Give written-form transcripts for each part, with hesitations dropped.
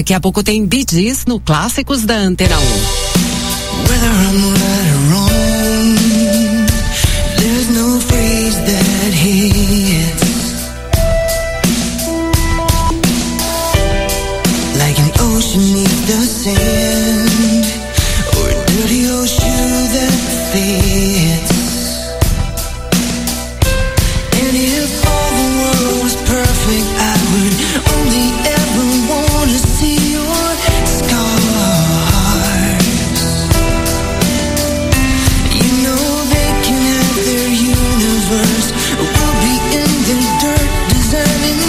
Daqui a pouco tem Bee Gees no Clássicos da Antena 1. Whether I'm right or wrong, there's no phrase that hits like an ocean neath the sand, or a dirty old shoe that fits. And if all the world was perfect, I would only ever wanna see your scars. You know they can have their universe, we'll be in the dirt designing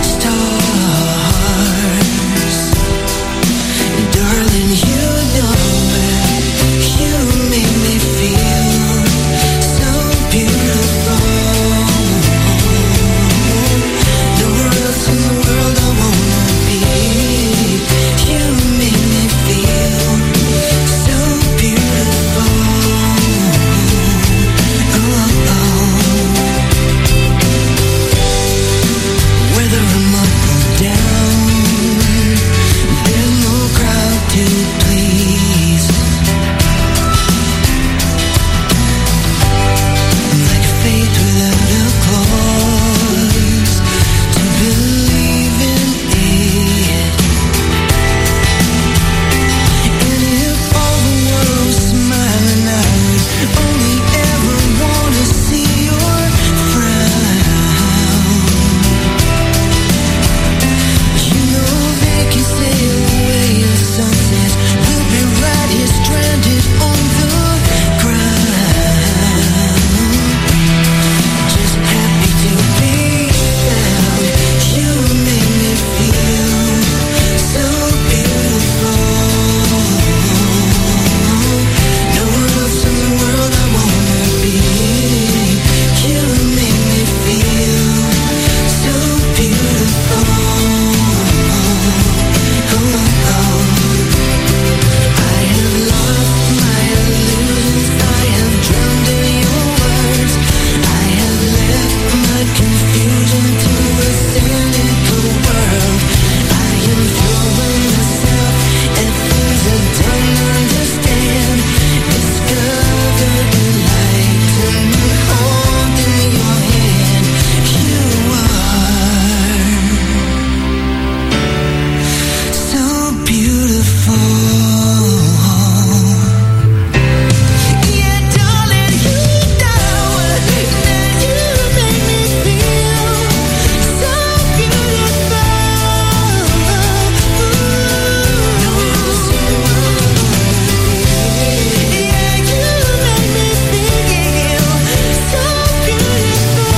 stars. Darling, you know it, you make me feel so beautiful. Nowhere else in the world I wanna be. You make me feel so beautiful. Oh, oh. Whether I'm up or down, there's no crowd to please. I'm like faith without a cause to believe in it. And if all the world was smiling, I would only ever wanna see your frown. You know they can sail away in sunsets, we'll be right here stranded on the ground. Just happy to be found. You make me feel so beautiful. Nowhere else in the world I wanna be. You make me feel so beautiful. Oh, oh. I have lost my illusions, I have drowned in your words, I have left my confusion to a cynical world. I am throwing myself at things I don't understand. Discovered a light and holding your hand. You are so beautiful. Yeah, darling, you know that you make me feel so beautiful. Yeah, you make me feel so beautiful.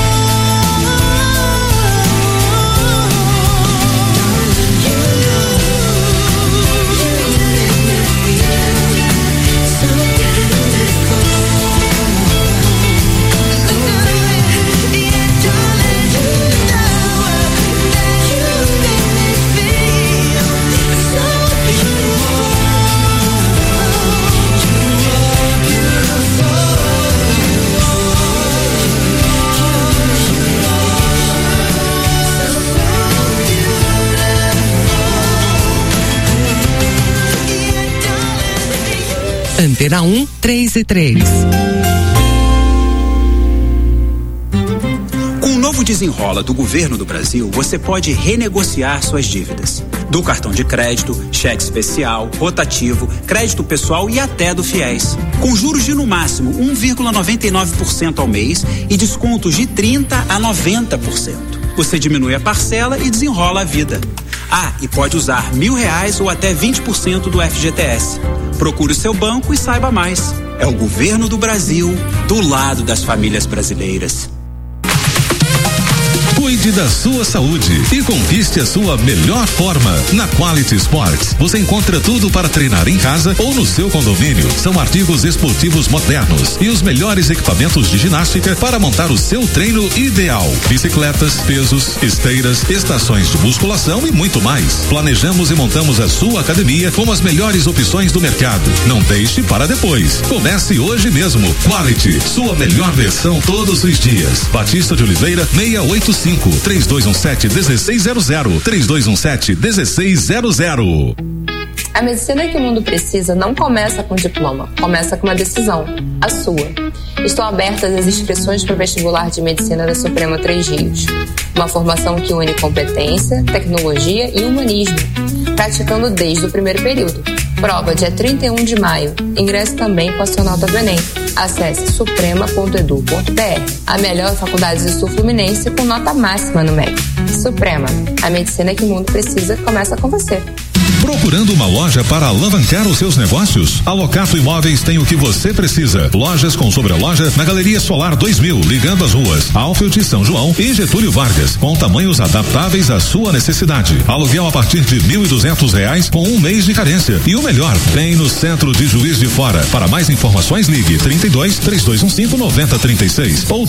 Antena 1, 3 e 3. Com o novo Desenrola do Governo do Brasil, você pode renegociar suas dívidas. Do cartão de crédito, cheque especial, rotativo, crédito pessoal e até do FIES. Com juros de no máximo 1,99% ao mês e descontos de 30% a 90%. Você diminui a parcela e desenrola a vida. Ah, e pode usar R$1.000 ou até 20% do FGTS. Procure o seu banco e saiba mais. É o Governo do Brasil, do lado das famílias brasileiras. Cuide da sua saúde e conquiste a sua melhor forma. Na Quality Sports, você encontra tudo para treinar em casa ou no seu condomínio. São artigos esportivos modernos e os melhores equipamentos de ginástica para montar o seu treino ideal. Bicicletas, pesos, esteiras, estações de musculação e muito mais. Planejamos e montamos a sua academia com as melhores opções do mercado. Não deixe para depois. Comece hoje mesmo. Quality, sua melhor versão todos os dias. Batista de Oliveira, 685. 3217-1600. 3217-1600. A medicina que o mundo precisa não começa com diploma, começa com uma decisão, a sua. Estão abertas as inscrições para o vestibular de medicina da Suprema Três Rios. Uma formação que une competência, tecnologia e humanismo, praticando desde o primeiro período. Prova dia 31 de maio. Ingresse também com a sua nota do Enem. Acesse suprema.edu.br. A melhor faculdade do Sul Fluminense com nota máxima no MEC. Suprema, a medicina que o mundo precisa começa com você. Procurando uma loja para alavancar os seus negócios? A Locato Imóveis tem o que você precisa. Lojas com sobreloja na Galeria Solar 2000, ligando as ruas Alfield, São João e Getúlio Vargas, com tamanhos adaptáveis à sua necessidade. Aluguel a partir de R$1.200 com um mês de carência. E o melhor, tem no centro de Juiz de Fora. Para mais informações, ligue 32-3215-9036 ou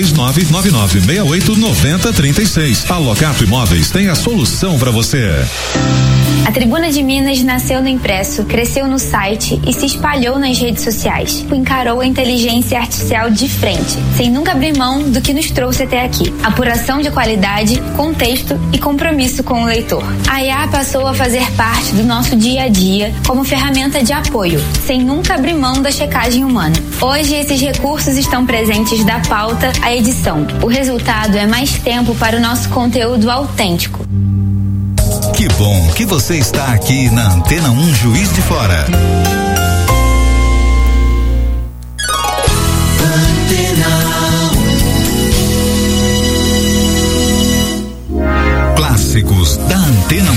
32-99968-9036. A Locato Imóveis tem a solução para você. A Tribuna de Minas nasceu no impresso, cresceu no site e se espalhou nas redes sociais. Encarou a inteligência artificial de frente, sem nunca abrir mão do que nos trouxe até aqui. Apuração de qualidade, contexto e compromisso com o leitor. A IA passou a fazer parte do nosso dia a dia como ferramenta de apoio, sem nunca abrir mão da checagem humana. Hoje, esses recursos estão presentes da pauta à edição. O resultado é mais tempo para o nosso conteúdo autêntico. Que bom que você está aqui na Antena 1 Juiz de Fora. Clássicos da Antena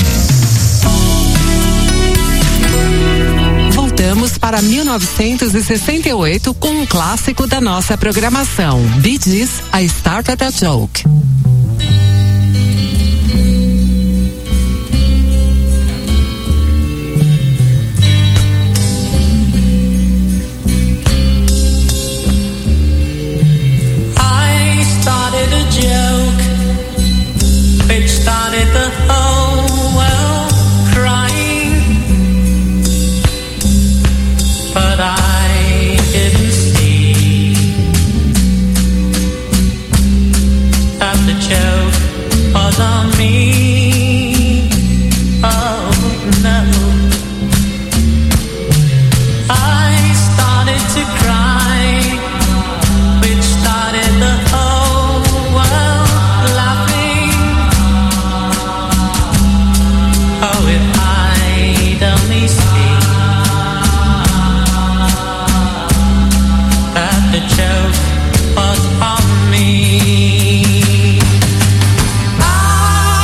1. Voltamos para 1968 com um clássico da nossa programação. Bee Gees, I Started a Joke. Started the whole world crying, but I didn't see that the joke was on me. Oh no, I started to cry, which started the whole world laughing. Oh, if I'd only see that the joke was on me. I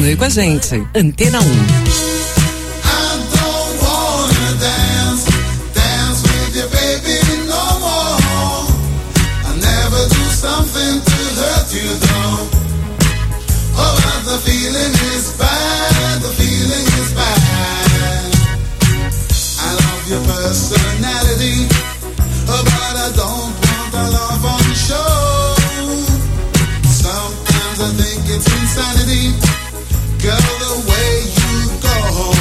aí com a gente. Antena 1. Something to hurt you though. Oh, but the feeling is bad, the feeling is bad. I love your personality, oh, but I don't want a love on show. Sometimes I think it's insanity, girl, the way you go.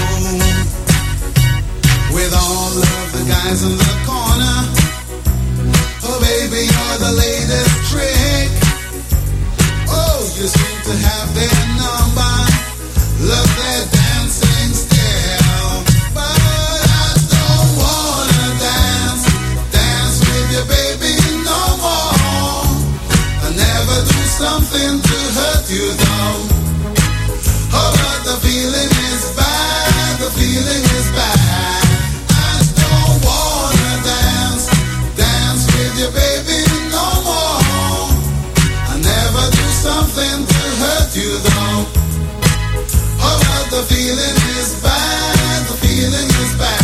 With all of the guys in the corner, oh baby, you're the latest trick. Oh, you seem to have their number, love their dancing style. But I don't wanna dance with you, baby, no more. I never do something to hurt you though. Oh, but the feeling is bad, the feeling is bad. I don't wanna dance with you, baby, no more. I never do something to hurt you though. Oh, but the feeling is bad, the feeling is bad.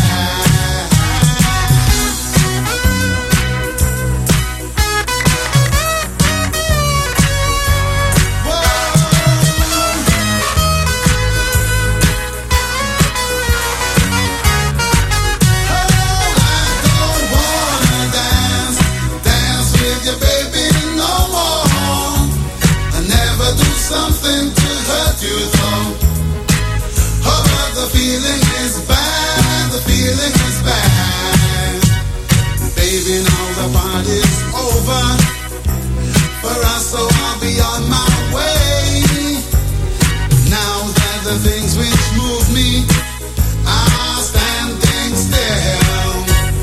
Something to hurt you though. Oh, but the feeling is bad, the feeling is bad. Baby, now the party's over for us, so I'll be on my way. Now that the things which move me are standing still.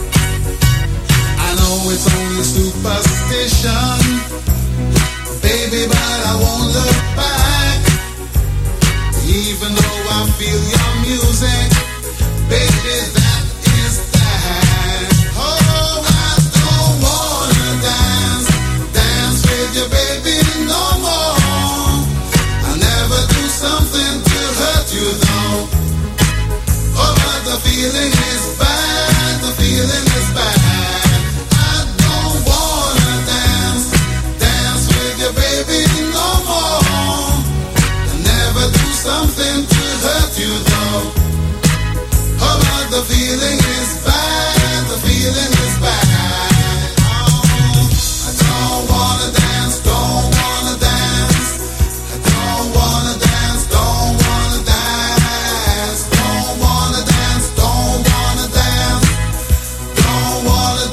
I know it's only superstition, baby, but I won't look back. Even though I feel your music, baby, that is that. Oh, I don't wanna dance with you, baby, no more. I never do something to hurt you though. Oh, but the feeling is bad, the feeling is bad. I don't wanna dance with you, baby, no more. I never do something to hurt you though. Oh, but the feeling is bad, the feeling is bad. Oh, I don't wanna dance, don't wanna dance. I don't wanna dance, don't wanna dance. Don't wanna dance, don't wanna dance. Don't wanna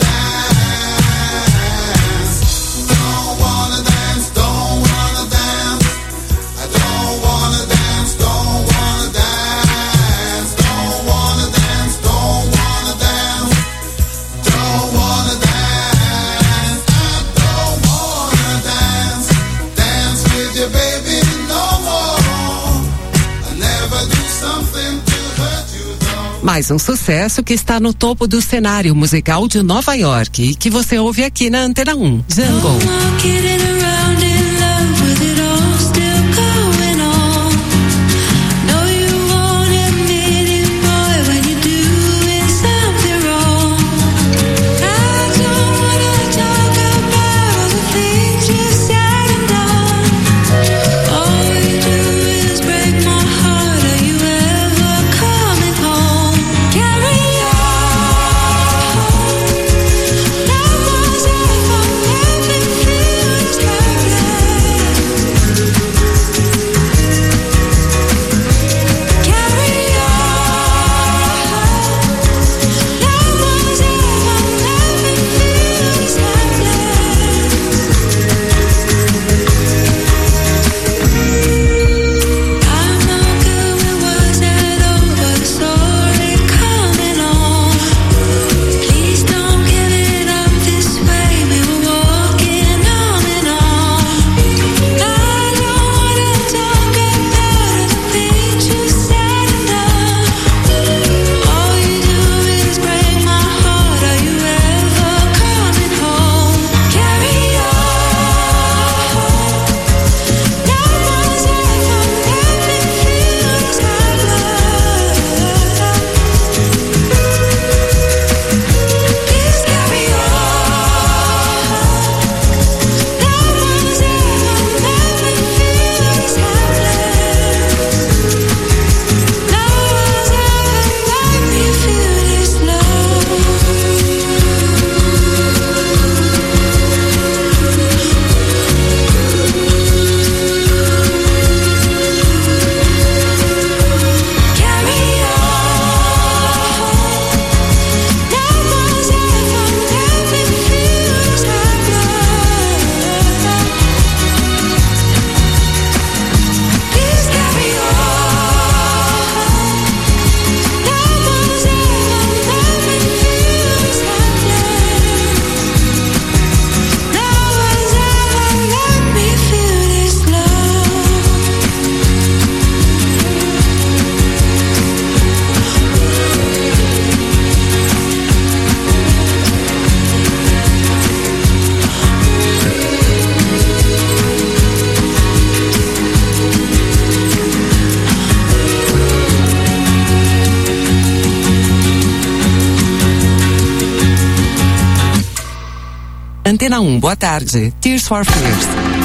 dance. Don't wanna dance, don't wanna dance. I don't wanna dance, don't wanna dance. Don't wanna dance, don't wanna dance. Don't wanna dance. I don't wanna dance with you, baby, no more. I never do something to hurt you though. Mais um sucesso que está no topo do cenário musical de Nova York e que você ouve aqui na Antena 1. Jungle. Carry on. Antena 1, boa tarde. Tears for Fears.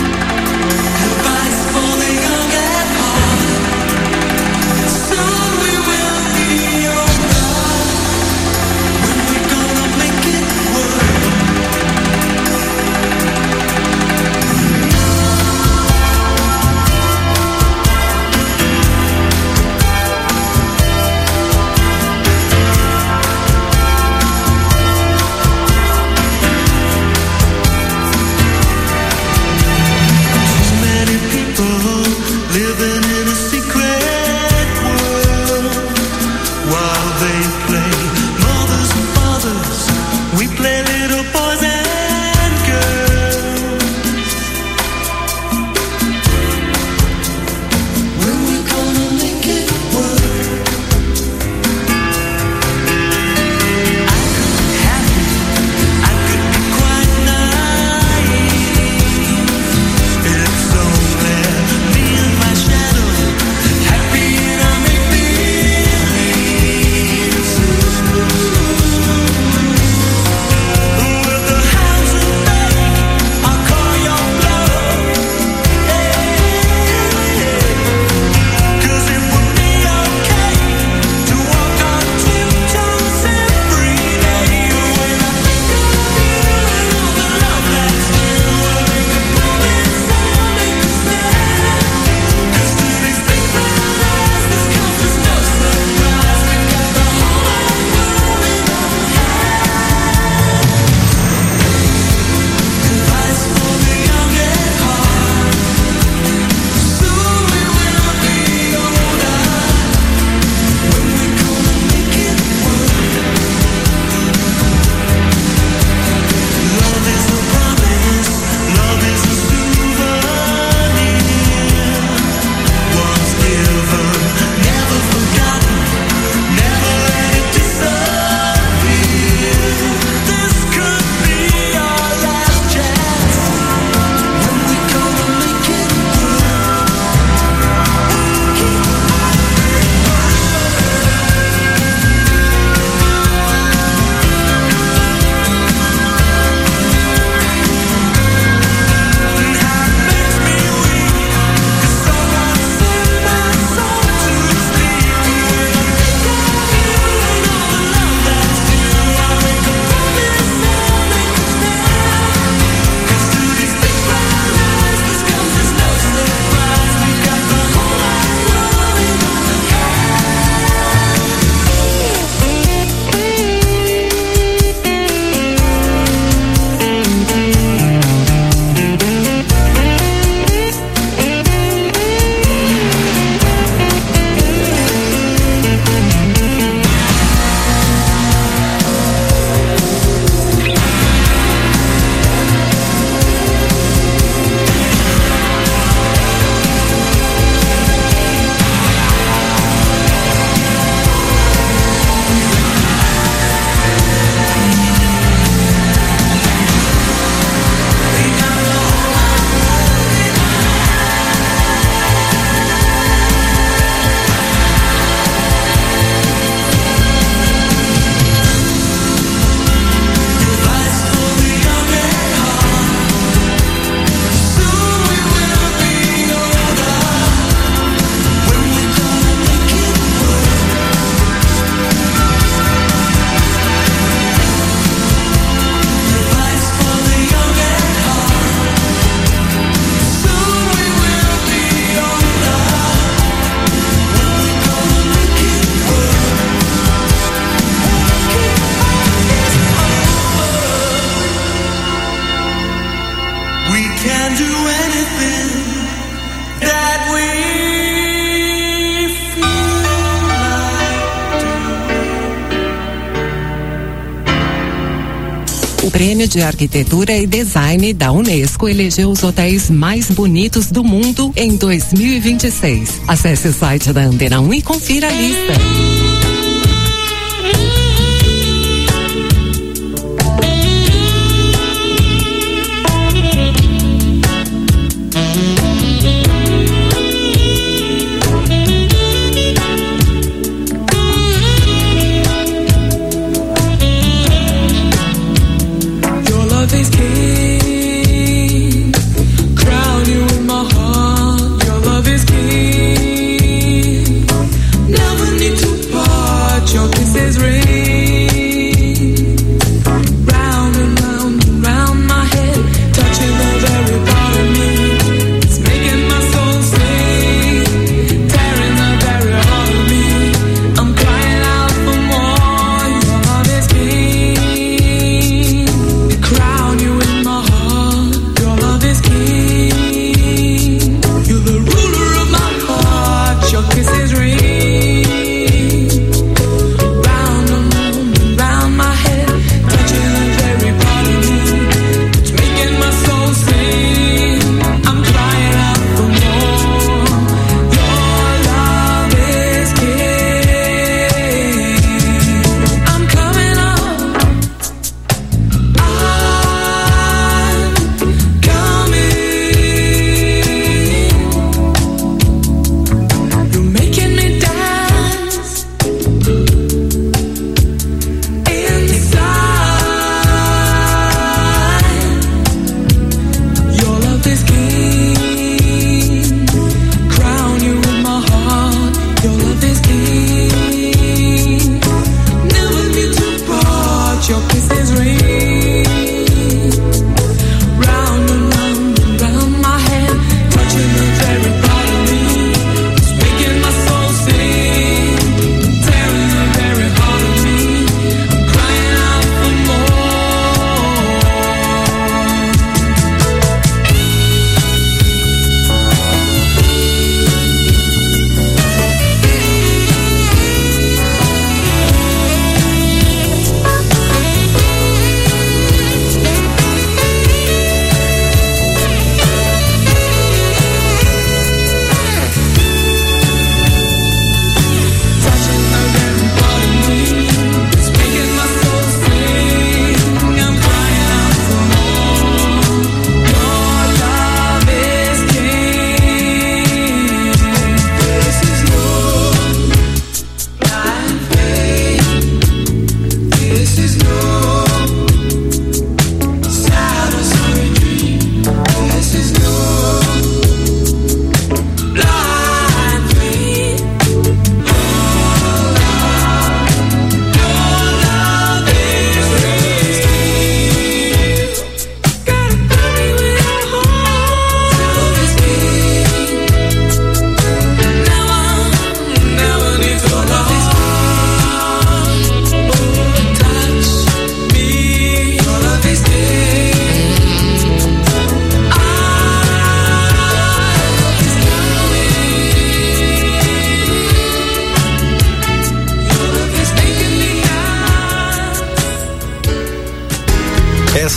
O Prêmio de Arquitetura e Design da Unesco elegeu os hotéis mais bonitos do mundo em 2026. Acesse o site da Antena 1 e confira a lista. Your love is king.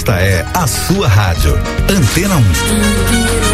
Esta é a sua rádio. Antena 1.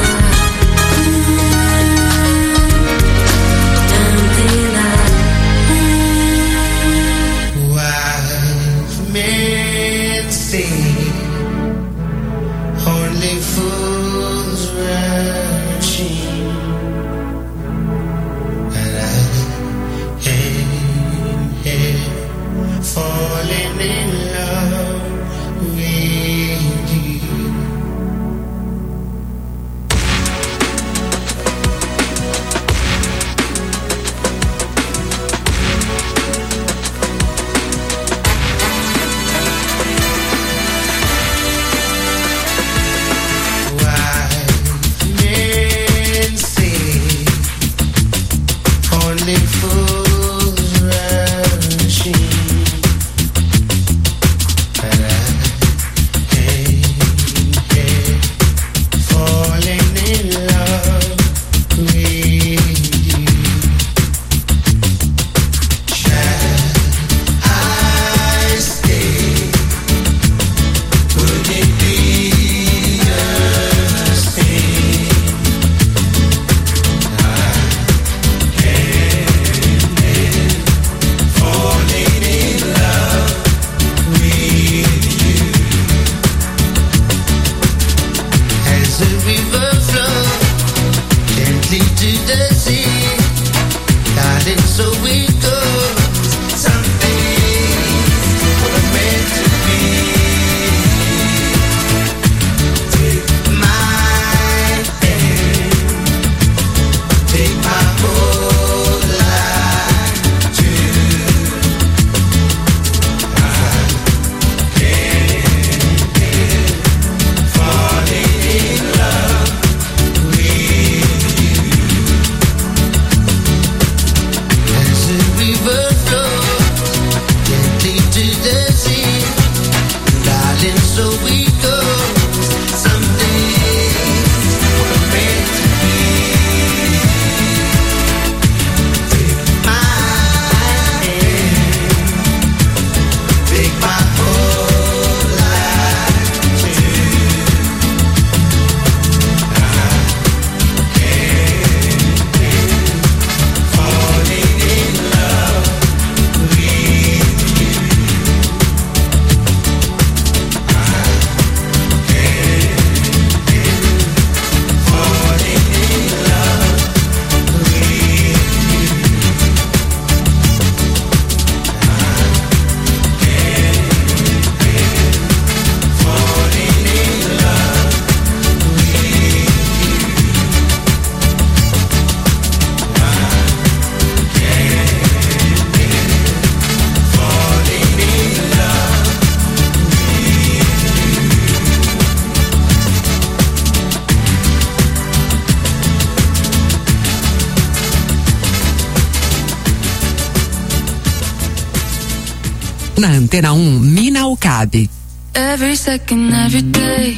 Na Antena 1, Mina Okabe. Every second, every day,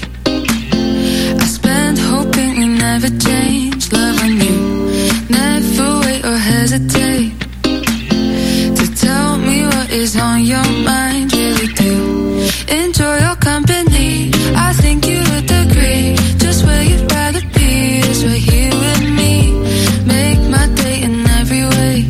I spend hoping you never change. Love on you, never wait or hesitate to tell me what is on your mind. Really do enjoy your company. I think you would agree. Just where you'd rather be is right here with me. Make my day in every way.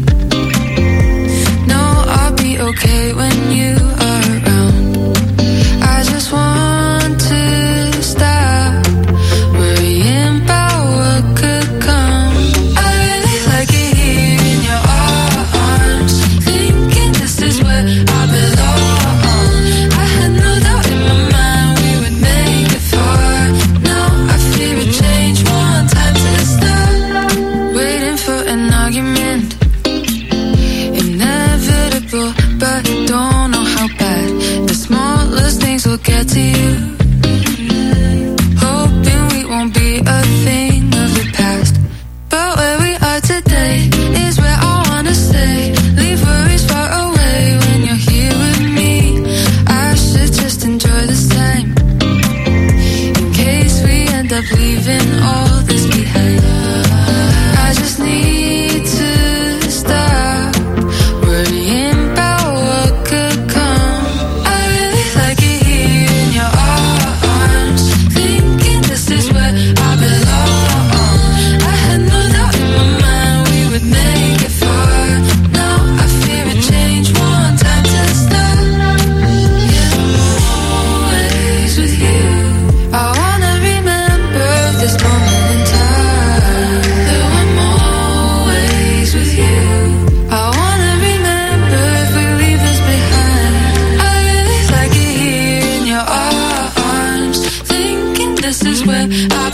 No, I'll be okay when you are around. I just want to stop worrying about what could come. I really like it here in your arms, thinking this is where I belong. I had no doubt in my mind we would make it far. Now I fear a change, one time to stop waiting for an argument. Inevitable, but don't know how bad the smallest things will get to you. Hoping we won't be a thing of the past, but where we are today is where I wanna stay. Leave worries far away when you're here with me. I should just enjoy this time in case we end up leaving all this behind. I just need to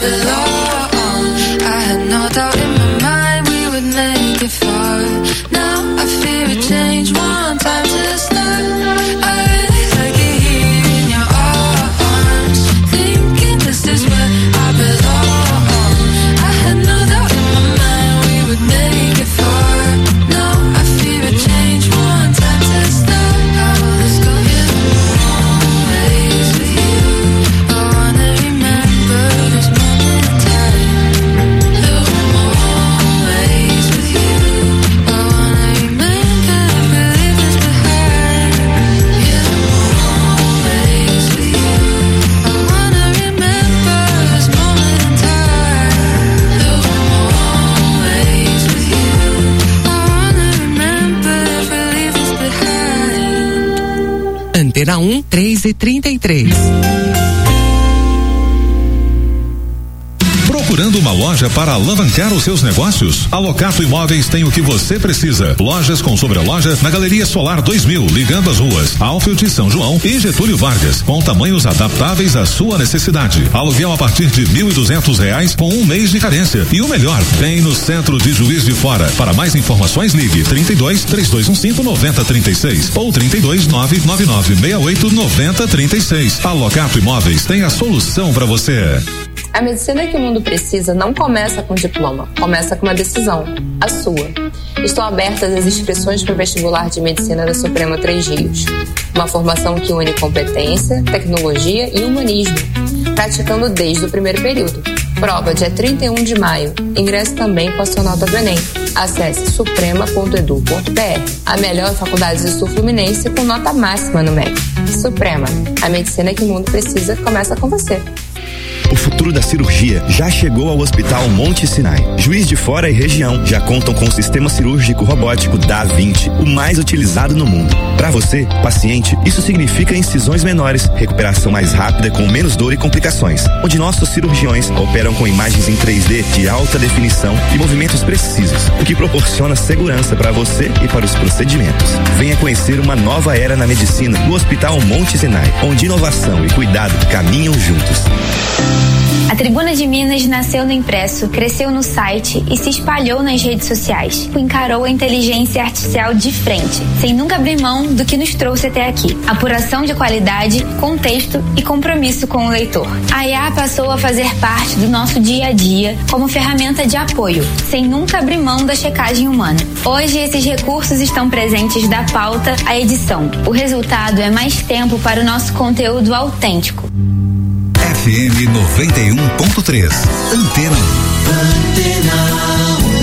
belong. I had no doubt in my mind we would make it far. Now I fear a change, one time to start. I really like it here in your arms, thinking this is where I belong. I had no doubt in my mind we would make it far. Now I fear a change, one time to start. Let's go. Always with you. I wanna remember this moment in time. Always with you. I wanna remember and leave this behind. Yeah, always with you. I wanna remember this moment in time. Always with you. I wanna remember and leave this behind. Antena 1, 3h33. Procurando uma loja para alavancar os seus negócios? A Locato Imóveis tem o que você precisa. Lojas com sobreloja na Galeria Solar 2000, ligando as ruas Alfield, São João e Getúlio Vargas, com tamanhos adaptáveis à sua necessidade. Aluguel a partir de R$1.200 com um mês de carência. E o melhor, tem no centro de Juiz de Fora. Para mais informações, ligue 32-3215-9036 ou 32-99968-9036. A Locato Imóveis tem a solução para você. A medicina que o mundo precisa não começa com diploma, começa com uma decisão, a sua. Estão abertas as inscrições para o vestibular de medicina da Suprema Três Rios. Uma formação que une competência, tecnologia e humanismo, praticando desde o primeiro período. Prova dia 31 de maio. Ingresso também com a sua nota do Enem. Acesse suprema.edu.br. A melhor faculdade do Sul Fluminense com nota máxima no MEC. Suprema, a medicina que o mundo precisa começa com você. O futuro da cirurgia já chegou ao Hospital Monte Sinai. Juiz de Fora e região já contam com o sistema cirúrgico robótico Da Vinci, o mais utilizado no mundo. Para você, paciente, isso significa incisões menores, recuperação mais rápida com menos dor e complicações, onde nossos cirurgiões operam com imagens em 3D de alta definição e movimentos precisos, o que proporciona segurança para você e para os procedimentos. Venha conhecer uma nova era na medicina no Hospital Monte Sinai, onde inovação e cuidado caminham juntos. A Tribuna de Minas nasceu no impresso, cresceu no site e se espalhou nas redes sociais. Encarou a inteligência artificial de frente, sem nunca abrir mão do que nos trouxe até aqui. Apuração de qualidade, contexto e compromisso com o leitor. A IA passou a fazer parte do nosso dia a dia como ferramenta de apoio, sem nunca abrir mão da checagem humana. Hoje, esses recursos estão presentes da pauta à edição. O resultado é mais tempo para o nosso conteúdo autêntico. FM 91.3. Antena 1.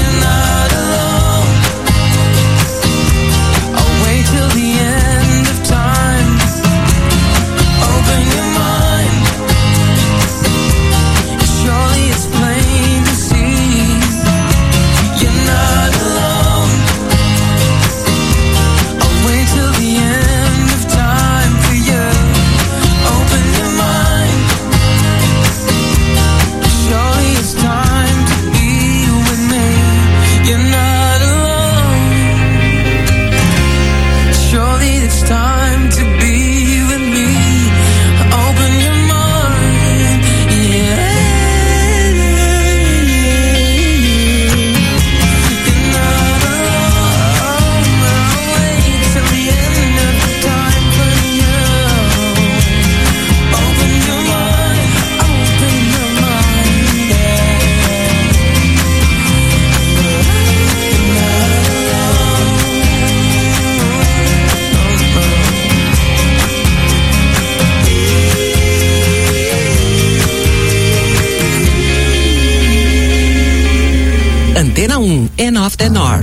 Till the end of time. 1, and of the North.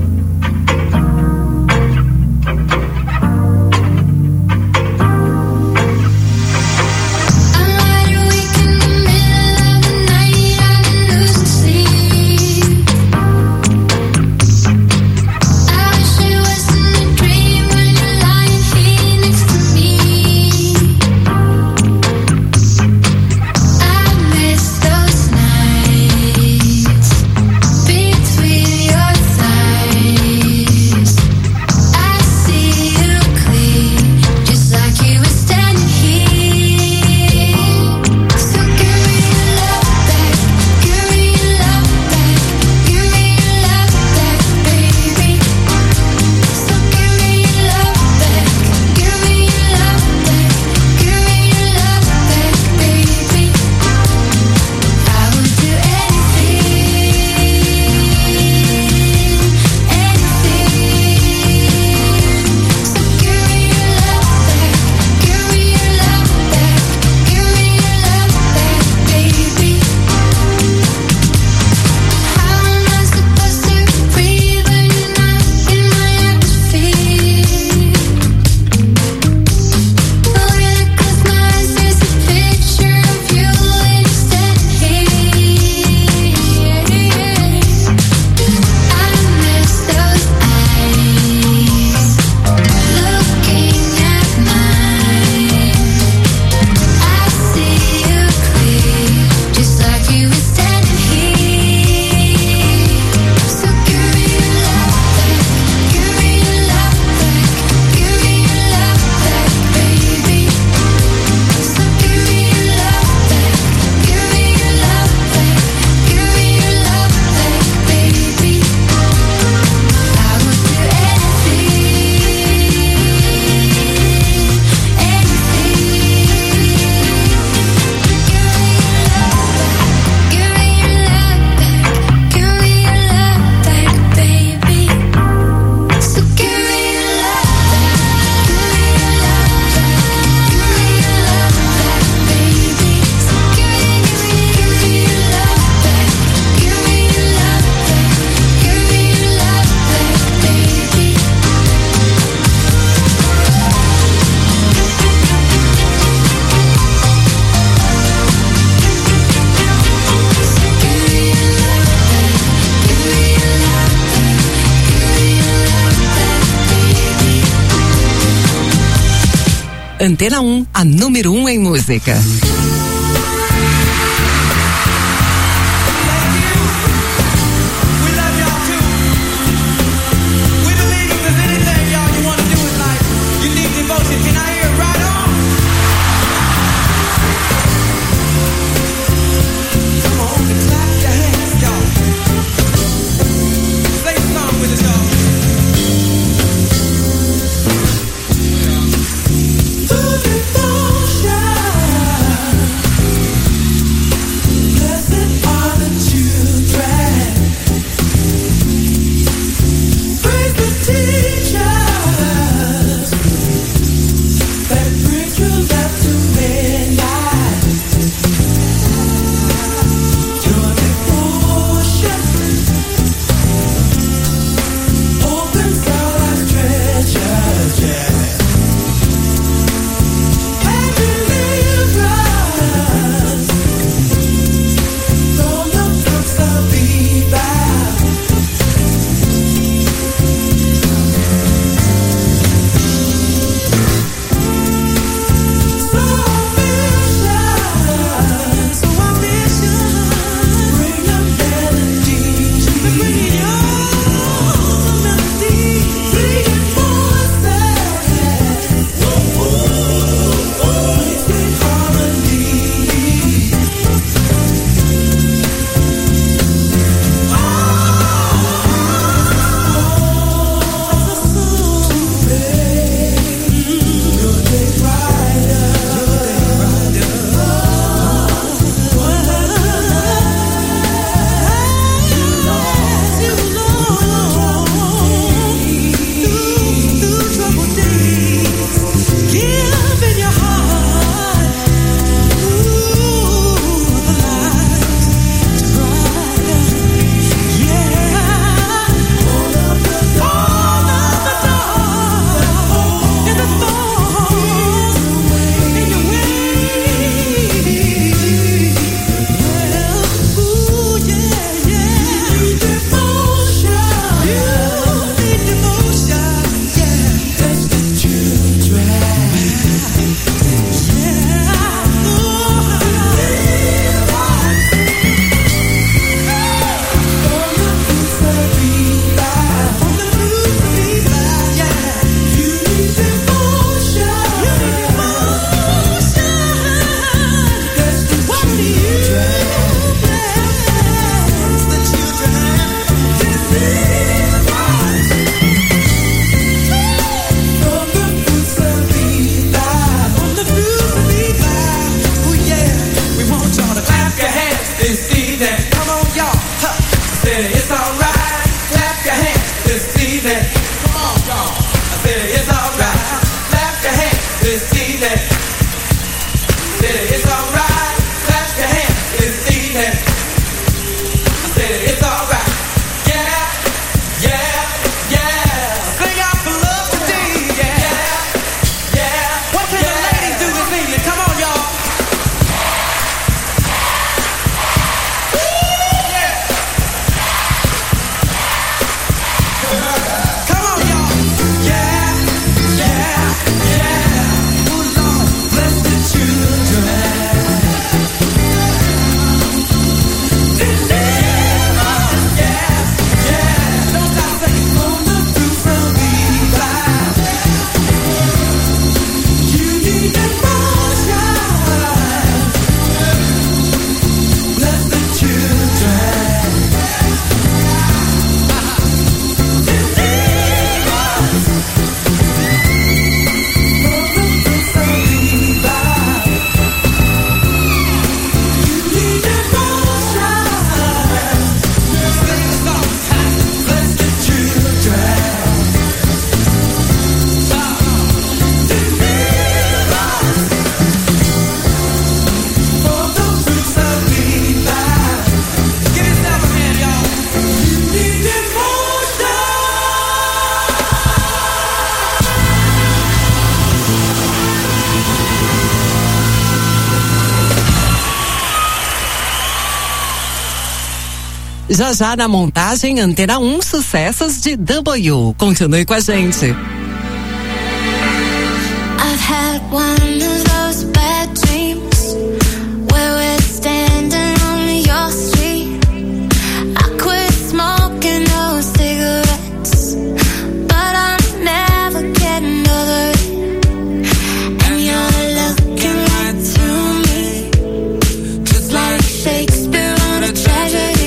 Antena 1, a número 1 em música. this evening. Come on, y'all. Huh. I said it's alright. Clap your hands this evening. Come on, y'all. I said it's alright. Clap your hands this evening. I said it's alright. Clap your hands this evening. I said it's alright. Yeah, yeah, yeah. Sing out for love today. Yeah, yeah. What can the ladies do this evening? Come on, y'all. Já já na montagem Antena 1 Sucessos de W. Continue com a gente. I've had one of those bad dreams where we're standing on your street. I quit smoking those cigarettes, but I'm never getting over it. And you're looking right through me, just like Shakespeare on a tragedy.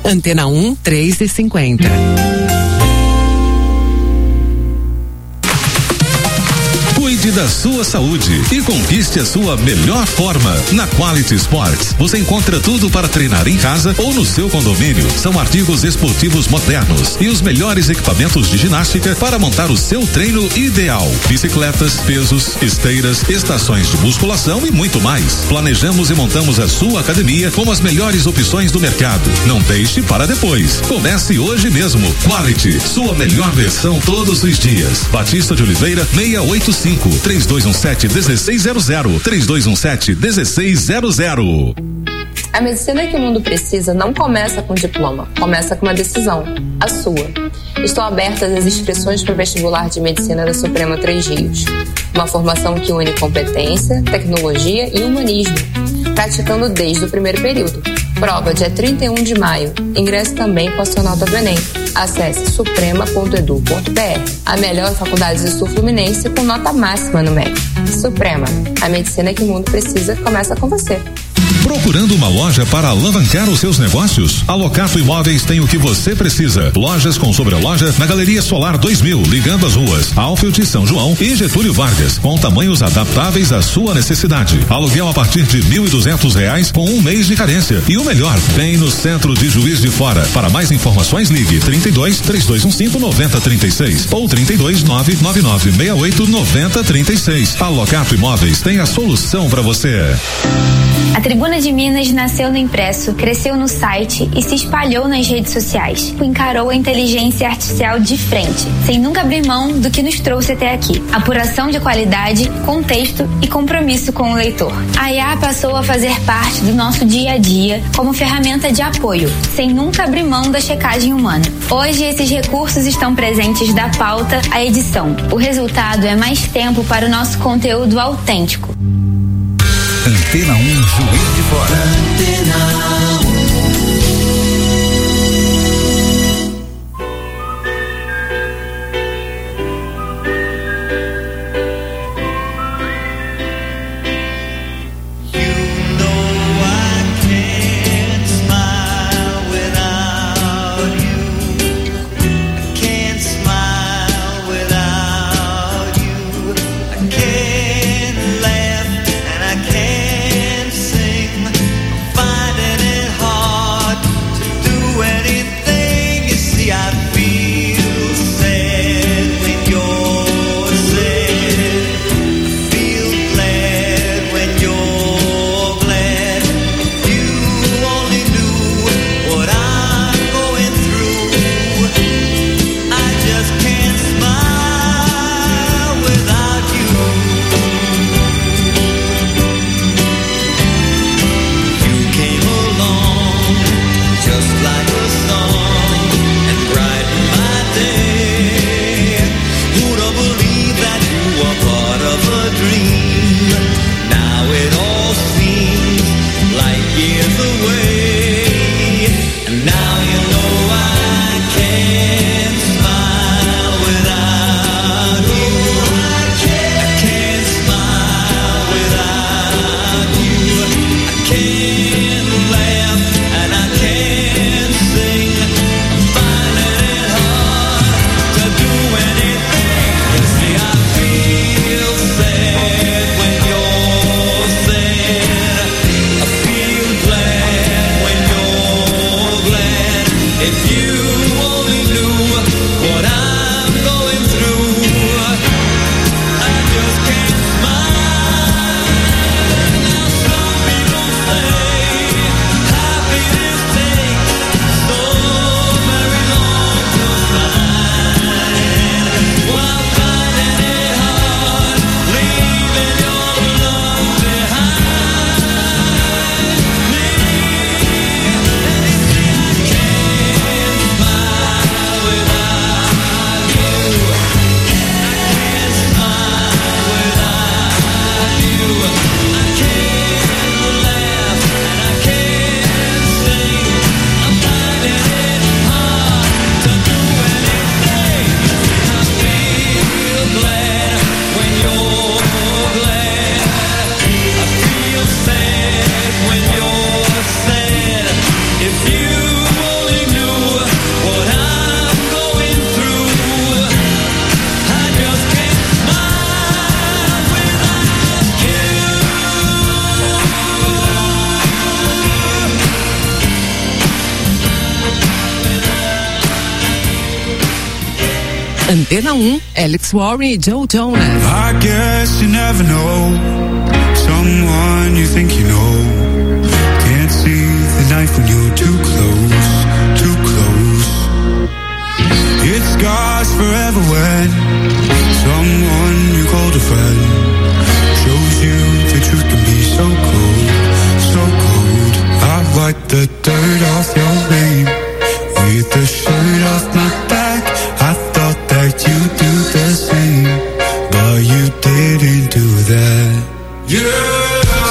Antena 1, 3,50. Cuide da sua saúde e conquiste a sua melhor forma. Na Quality Sports, você encontra tudo para treinar em casa ou no seu condomínio. São artigos esportivos modernos e os melhores equipamentos de ginástica para montar o seu treino ideal. Bicicletas, pesos, esteiras, estações de musculação e muito mais. Planejamos e montamos a sua academia com as melhores opções do mercado. Não deixe para depois. Comece hoje mesmo. Quality, sua melhor versão todos os dias. Batista de Oliveira, 685. 3217-1600. 3217-1600. A medicina que o mundo precisa não começa com diploma, começa com uma decisão, a sua. Estão abertas as inscrições para o vestibular de medicina da Suprema Três Rios. Uma formação que une competência, tecnologia e humanismo, praticando desde o primeiro período. Prova dia 31 de maio. Ingresso também com a sua nota do Enem. Acesse suprema.edu.br. A melhor faculdade do Sul Fluminense com nota máxima no MEC. Suprema, a medicina que o mundo precisa começa com você. Procurando uma loja para alavancar os seus negócios? A Locato Imóveis tem o que você precisa. Lojas com sobreloja na Galeria Solar 2000, ligando as ruas Alfield, São João e Getúlio Vargas, com tamanhos adaptáveis à sua necessidade. Aluguel a partir de R$1.200 com um mês de carência. E o melhor, bem no centro de Juiz de Fora. Para mais informações, ligue 32-3215-9036 ou 32-99968-9036. A Locato Imóveis tem a solução para você. A Tribuna de Minas nasceu no impresso, cresceu no site e se espalhou nas redes sociais. Encarou a inteligência artificial de frente, sem nunca abrir mão do que nos trouxe até aqui. Apuração de qualidade, contexto e compromisso com o leitor. A IA passou a fazer parte do nosso dia a dia como ferramenta de apoio, sem nunca abrir mão da checagem humana. Hoje, esses recursos estão presentes da pauta à edição. O resultado é mais tempo para o nosso conteúdo autêntico. Antena 1 Juiz de Fora. Finding it Antena 1, Alex Warren e Joe Jonas. I guess you never know someone you think you know. Can't see the knife when you're too close, too close. It scars forever when someone you called a friend shows you the truth can be so cold, so cold. I wipe the dirt off your name with the shirt off my back. I thought that you'd do the same, but you didn't do that. Yeah.